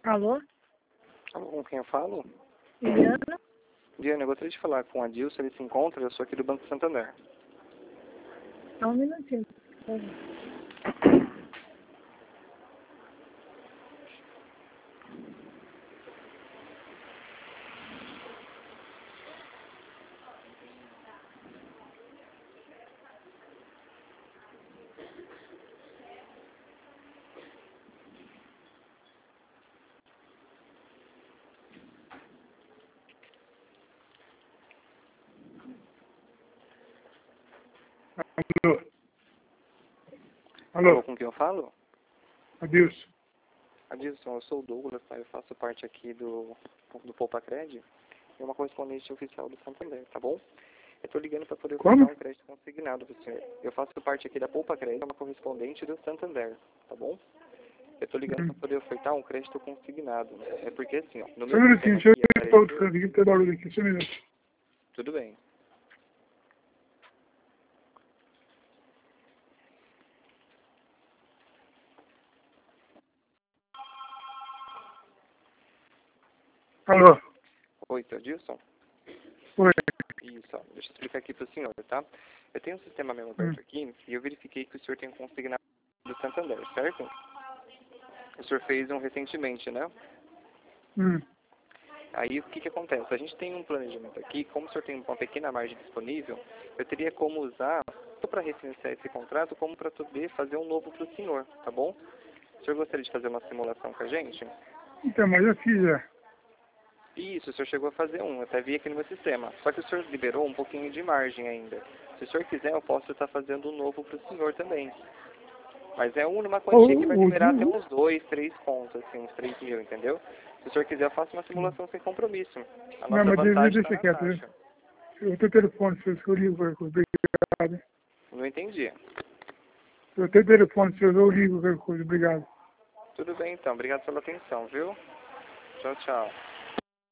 Alô? Alô, com quem eu falo? Juliana? Diana, eu gostaria de falar com a Dilson, ele se encontra, eu sou aqui do Banco Santander. Só um minutinho. Por favor. Alô? Alô, Alô? com quem eu falo? Adilson. Adilson, eu sou o Douglas, tá? Eu faço parte aqui do Poupa Cred, e uma correspondente oficial do Santander, tá bom? Eu tô ligando para poder Como? ofertar um crédito consignado pro senhor. Eu faço parte aqui da Poupa Cred, uma correspondente do Santander, tá bom? Eu tô ligando para poder ofertar um crédito consignado. É porque assim, ó, no Só meu um sistema minutinho, deixa eu aqui ir para outro apareceu... canto aqui, tem barulho aqui, só um minuto. Tudo bem. Alô? Oi, seu Adilson? Oi. Isso, ó, deixa eu explicar aqui pro senhor, tá? Eu tenho um sistema mesmo aberto aqui e eu verifiquei que o senhor tem um consignado do Santander, certo? O senhor fez um recentemente, né? Aí o que acontece? A gente tem um planejamento aqui, como o senhor tem uma pequena margem disponível, eu teria como usar, tanto para refinanciar esse contrato, como para poder fazer um novo para o senhor, tá bom? O senhor gostaria de fazer uma simulação com a gente? Então, mas eu fiz, Isso, o senhor chegou a fazer um, eu até vi aqui no meu sistema. Só que o senhor liberou um pouquinho de margem ainda. Se o senhor quiser, eu posso estar fazendo um novo para o senhor também. Mas é uma quantia que vai liberar até uns 2, 3 contos, assim, uns 3 mil, entendeu? Se o senhor quiser, eu faço uma simulação sem compromisso. A Não, nossa mas vantagem está deixa na quieto, né? taxa. O teu telefone, se eu ligo qualquer coisa, obrigado. Não entendi. O teu telefone, se eu ligo qualquer coisa, obrigado. Tudo bem, então. Obrigado pela atenção, viu? Tchau, tchau.